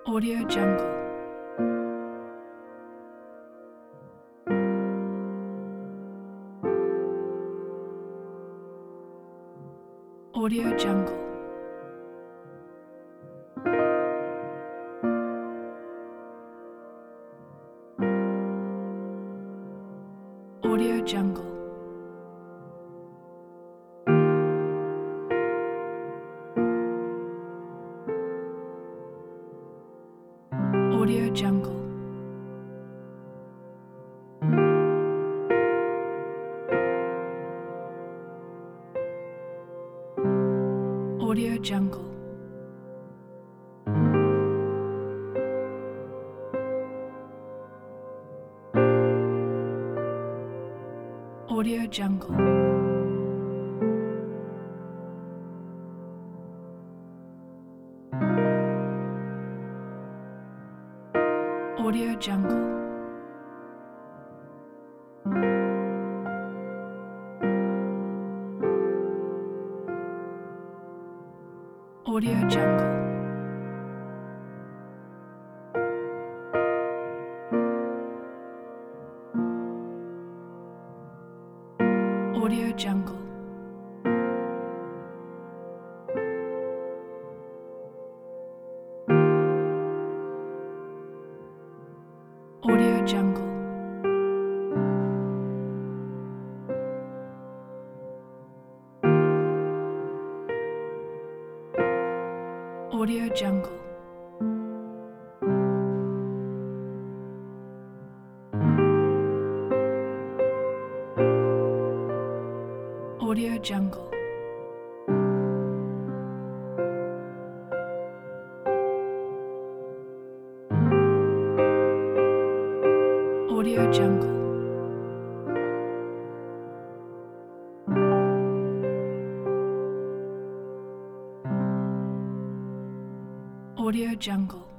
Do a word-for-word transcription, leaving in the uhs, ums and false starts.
Audio Jungle. Audio Jungle. Audio Jungle. Audio Jungle. Audio Jungle. Audio Jungle. Audio Jungle. Audio Jungle. Audio Jungle. Audio Jungle. Audio Jungle. Audio Jungle. Audio Jungle. Audio Jungle.